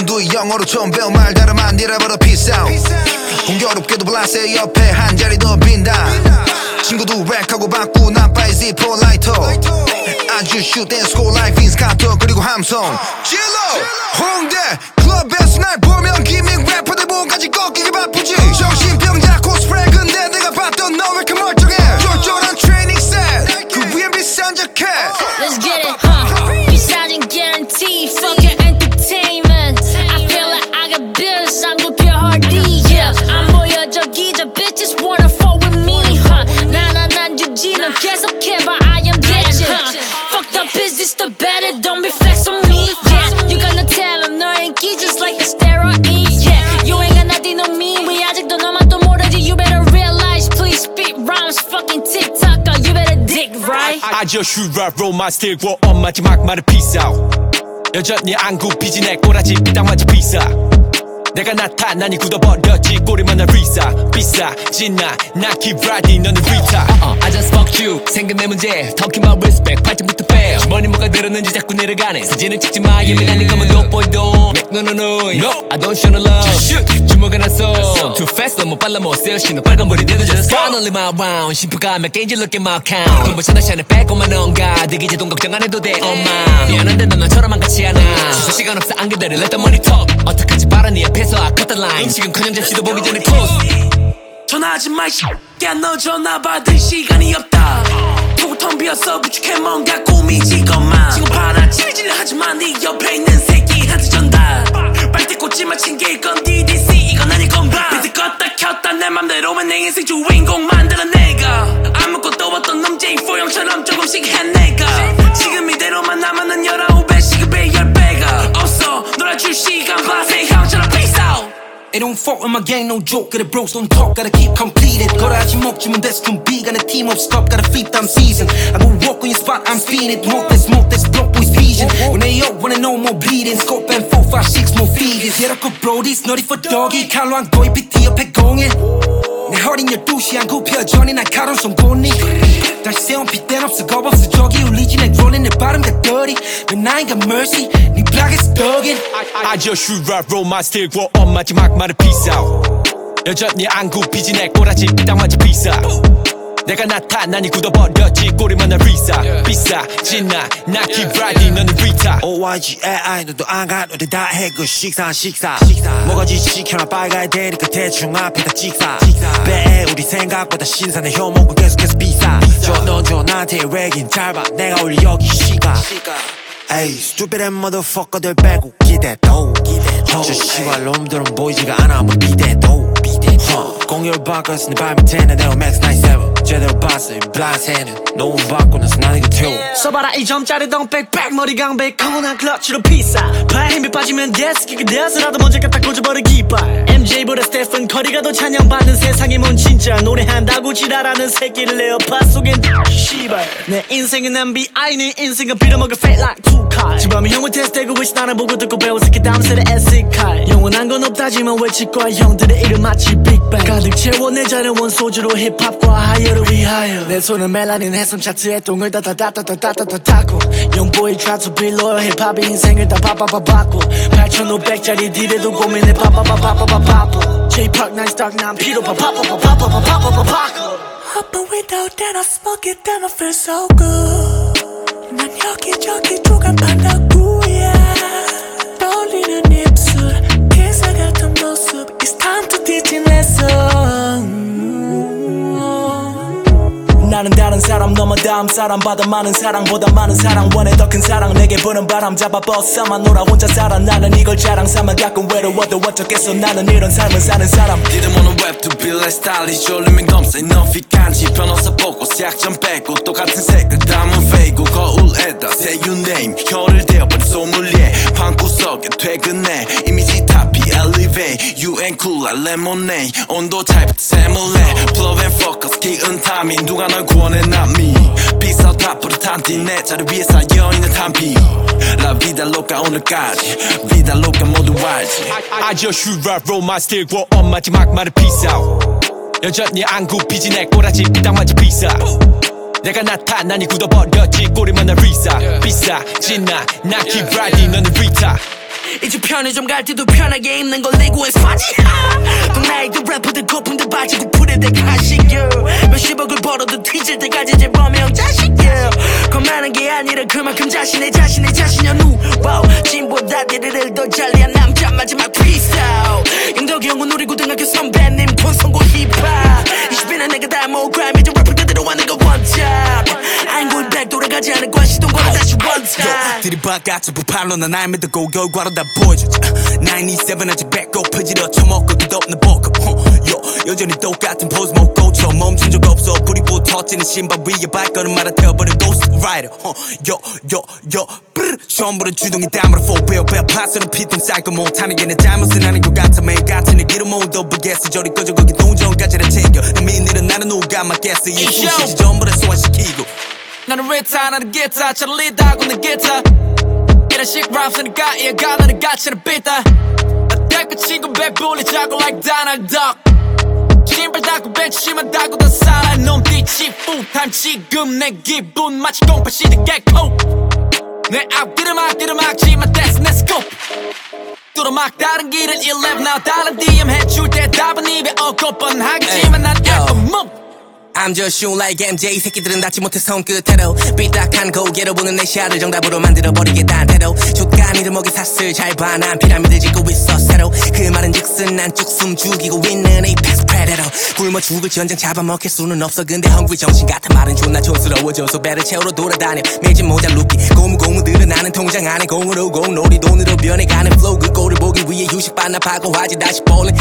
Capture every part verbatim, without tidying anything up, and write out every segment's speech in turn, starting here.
모두 영어로 처음 배운 말들만 잃어버려 peace out. 공교롭게도 블라스의 옆에 한 자리 더 빈다. 친구도 렉하고 받고 난 빠이지 폴라이터. 아주 슈댄 스콜 라이프 인스카터 그리고 함성 질러. 홍대 클럽에서 날 보면 기믹 래퍼들 몸까지 꺾이기 바쁘지. 정신병자 코스프레 근데 내가 봤던 너 왜 이렇게 멀쩡해. 쫄쫄한 트레이닝 셋 그 위엔 비싼 자켓. Let's get it, huh? 비싸진 guarantee, fuck your entertainment. I feel like I got bills, I'm good pure hardy, yeah. 안 보여 저기 저 bitches wanna fall with me, huh? 나나 난 유지는 계속해봐, I am legend, huh? Fucked up is this the better, don't be flex on me, yeah. You gonna tell them 너 인기 just like a steroid, yeah. 유행한 나디 너 me, 왜 아직도 너만 또 모르지. You better realize, please spit rhymes, fucking TikToker, you better dig right. I just shoot right, roll my stick, roll on 마지막 말을 peace out. 여전히 안 굽히지 내 꼬라지 딱 맞지 비싸. 내가 나타나니 굳어버렸지 꼬리만 나 리사. 비싸 진나 나 keep riding 너는 리타. uh, I just fuck you 생긴 내 문제 talking about respect 팔뚝부터 빼. 주머니 뭐가 들었는지 자꾸 내려가네. 사진을 찍지 마 예민하니 거면 no boy don't. No no no no I don't show no love. 주먹을 놨어 too fast 너무 빨라 못 세우시는 빨간불이 돼도 just count only my round. 심표가 몇 개인지 look at my count. 공부처럼 샤넬 빼고만 온가 되게 제동 걱정 안 해도 돼 엄마. 미안한데 넌 나처럼만 같지 않아. 주소 시간 없어 안 기다려 let the money talk. 어떡하지 봐라 네 앞에서 I cut the line. 지금커녕 잠시도 보기 전에 close. 전화하지 마 야 너 전화 받을 시간이 없다. 보고 텅 비었어 부족해 뭔가 꾸미지건만. 지금 봐라 찌질질 하지마 네 옆에 있는 새끼한테 전달. 빨대 꽂지 마 챙길 건 디디씨 이건 아닐 건가. 비트 껐다 켰다 내 맘대로 내 인생 주인공 만들어 내가. 아무것도 없던 놈 제이 포형처럼 조금씩 해 내가. 지금 이대로만 남아는 열아홉 배 시급의 열 배가 없어. 놀아줄 시간 봐세 형처럼 peace out. They don't fuck with my gang, no joke. Got the bros don't talk, gotta keep completed. 거라지 먹지만 that's too big. got a team of stop, gotta feed them season. I go walk on your spot, I'm speeding. Smoke that smoke, that's block boys vision. When they up, wanna know more bleeding. Scope and four, five, six more feeders. Yeah, I could blow this, naughty for doggy. 칼로 안 거의 비티 옆에 공인. 내 허린 열두 시 안 굽혀 전이 난 가론 손보니. 다시 세운 핏대는 없어 겁 없어 저기 울리지 내 rolling 내 발음 다 dirty. 난 I ain't got mercy, 네 블락에서 떡인. I just shoot right, roll my stick, roll on 마지막 말을 peace out. 여전히 안 굽히지 내 꼬라지 딱 맞지 비싸. 내가 나타나니 굳어버렸지 꼬리만 나 리사. 비싸 진나 나 keep riding 너는 리타. 오와이지에이아이 너도 안 가 너들 다 해 그 식사 식사. 뭐가지 시켜놔 빨가야 되니까 대충 앞에다 찍사. 배에 우리 생각보다 신선해 효목은 계속해서 비싸. 저너저 나한테 렉인 짧아 내가 올려 여기 시가. 에이 stupid and motherfucker들 빼고 기대도. 저 시발 놈들은 보이지가 않아 뭐 비대도. 공열 바꿔서 내 발 밑에는 내가 맥스 나인세븐. 제대로 봤어 이 블라세는 노은 받고 나서 난 이거 태워. 써봐라 이 점짜리 덩백백 머리 강백 커먼한 클러치로 피싸. 팔 힘이 빠지면 데스키가 되어서라도 먼저 갖다 꽂아버리기 이빨. 엠제이보다 스테픈 커리가 더 찬양받는 세상이 뭔 진짜. 노래한다고 지랄하는 새끼를 내 옆파 속엔 씨발. 내 인생은 엠비아이 네 인생은 빌어먹을 fake like two cars. 지밤에 형을 테스트되고 위시 나를 보고 듣고 배워서 그 다음 세대 에스칼. 영원한 건 없다지만 외칠 거야 형들의 이름 마치 빅뱅. 가득 채워 내 잔을 원소주로 힙합과 하이어를 위하여. 내 손은 멜라닌 해선 차트에 똥을 다다다다다다다다 닦고. 영보이 try to be loyal 힙합이 인생을 다 바바바바고. 팔천오백짜리 딜에도 고민해 바바바바바바바고. J-Park 난 스탁 난 피로 바바바바바바바바바바바고. But without that I smoke it then I feel so good. 난 여기저기 조각한다구야. 떠올리는 입술 기사 같은 모습. It's time to teach in lesson. 나는 다른 사람 넘어 다음 사람 받아 많은 사랑보다 많은 사랑 원해 더 큰 사랑. 내게 부는 바람 잡아 버스만 놀아 혼자 살아. 나는 이걸 자랑 삼아 가끔 외로워도 어쩌겠어. 나는 이런 삶을 사는 사람. Didn't wanna rap to be like stylish. 졸리면 검색 너피 간지 변호사 보고 색점 빼고 똑같은 색을 담은 페이고 거울에다 say your name. 혀를 대어버린 소믈리에 방구석에 퇴근해 이미지 타피 elevate 유엔 쿨라 레모네이드 온도 차이부터 세몰래 Blow and focus 기은 타미 누가 널 구원해 남미 비싸 다 뿌듯한티 내 자리 위에 쌓여있는 탄피 La vida loca 오늘까지 vida loca 모두 알지. I just shoot right, roll my stick, roll on 마지막 말을 peace out. 여전히 안 굽히지 내 꼬라지 딱 맞지 비싸. 내가 나타나니 굳어버렸지 꼬리만 나 리사. 비싸 진나 나 keep riding 너는 리타. 이제 편의점 갈 때도 편하게 입는 걸 내고의 스파지 동나이도 래퍼들 거품들 바지도 풀에대 가식 몇십억을 벌어도 뒤질 때까지 재범형 자식 거만한 게 아니라 그만큼 자신의 자신의 자신이야 누 진보다 데레를 더 잘리한 남자 마지막 프리스타일 영덕이 형은 우리 고등학교 선배님 콘성고 힙합 이십이는 내가 다 모으고 그라미 좀 래퍼 그대로 하는 거 원탑 I ain't going back 돌아가지 않을 거야 시동 걸어 다시 원탑 들이박아쳐 부팔로 난 날 믿고 결과로 다 보여주지 구백이십칠 아직 배고프지러 처먹고 끝없는 버커 여전히 똑같은 포즈 못 고쳐 멈춘 적 없어 불이 붙어지는 신발 위에 발걸음마다 태워버린 고스트라이더 요요요 처음부터 주둥이 땀으로 포 베어 베어 파스는 피통 쌓고 못하는 게 내 잘못은 아닌 것 같아 매일 같은 얘기로 모두 보겠어 저리 꺼져 거기 동전까지 다 챙겨 내 민일은 나는 누가 맞겠어 이 수시지 전부 다 소화시키고 나는 리타 나는 기타 차를 리드하고 내 기타 이런 식 랩스니까 이해가 나는 가치를 삐다 나 대꾸 친구 백불리 자고 like Donald Duck 신발 닦고 벤치 심하다고 다 살아 놈 뒤치 fulltime 지금 내 기분 마치 공파 시드 개코 내 앞길을 막 길을 막지만 that's 내 scope 뚫어막 다른 길을 일레븐 now 다른 디엠 해줄 때 답은 입에 없고 뻔하겠지만 난 앨범 I'm just shoot like 엠제이 새끼들은 닿지 못해 손끝으로 삐딱한 고개로 보는 내 샤를 정답으로 만들어버리겠다는 대로 족간이를 먹이 샀을 잘 봐 난 피라미드 짓고 있어 새로 그 말은 즉슨 난 쭉 숨 죽이고 있는 에이펙스 프레데터 굶어 죽을 전쟁 잡아먹힐 수는 없어 근데 헝그리 정신 같은 말은 존나 촌스러워져서 배를 채우러 돌아다녀 매진 모자 루피 고무고무들은 나는 통장 안에 공으로 공놀이 돈으로 변해가는 플로우 그 꼴을 보기 위해 휴식 반납하고 하지 다시 볼링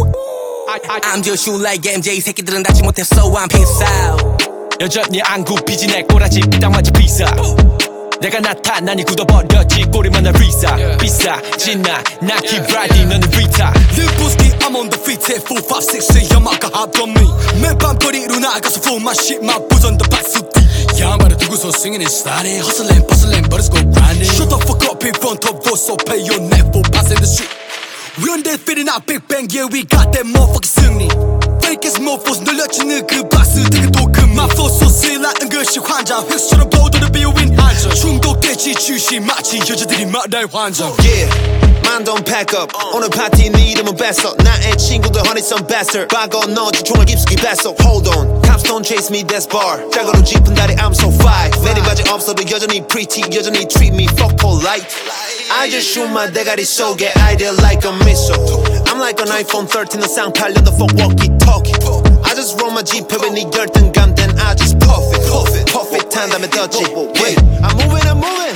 I'm just shoot like 엠제이 새끼들은 닿지 못해 so I'm peace out 여전히 안 굽히지 내 꼬라지 삐딱마치 비싸 내가 나타나니 굳어버렸지 꼬리만 나 리사 비싸 진나 나 키브라디 너는 리타 Lil Booski I'm on the feet at four five six 야마가 합던 me 맨밤 거리로 나가서 full my shit my boots on the 바스티 양말을 두고서 singing in style hustling bustling but it's go grinding Shut the fuck up in front of us so pay your neck for passing the shit We on that feeling out Big Bang yeah we got that motherfucking 승리 Fake as mofos 늘려치는 그 박스 되게 도금 My flow so sick like 응급실 환자 획수처럼 보도를 비우인 한정 중독되지 주시 마치 여자들이 말할 환장 Yeah Man don't pack up 오늘 파티 네 이름은 뺐어 나의 친구들 honey some bastard 박어 넣어줘 총알 깊숙이 뺐어 Hold on Cops don't chase me that's bar 자고로 짚은 다리 I'm so fly 내린 바지 없어도 여전히 pretty 여전히 treat me fuck polite I just shoot my 대가리 속에 idea like a missile I'm like an iPhone thirteen 너 쌍팔려 the fuck walkie talkie I just roll my Jeep 왜 네 열등감 then I just puff it puff it puff it 탄 다음에 떴지 Wait I'm moving I'm moving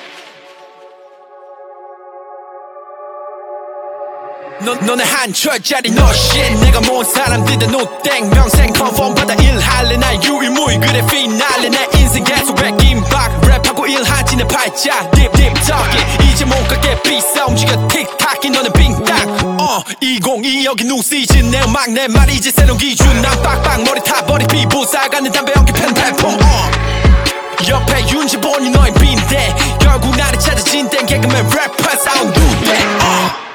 너, 너네 한 철짜리 no shit 내가 모은 사람들도 노땡 명생 컨펌 받아 일할래 나 유일무이 그래 피날레 내 인생 계속 백인박 랩하고 일하지 내 팔자 딥 딥 talking 이제 못 가게 비싸 움직여 틱탁이 너는 빙딱 어 이천이십이 여기 new season 내 음악 내 말 이제 새로운 기준 난 빡빡 머리 타버리 피부 싸가는 담배 연기 펜 발품 어 옆에 윤지본이 너의 빈대 결국 나를 찾아 진땡 개그맨 래퍼스 I don't do that 어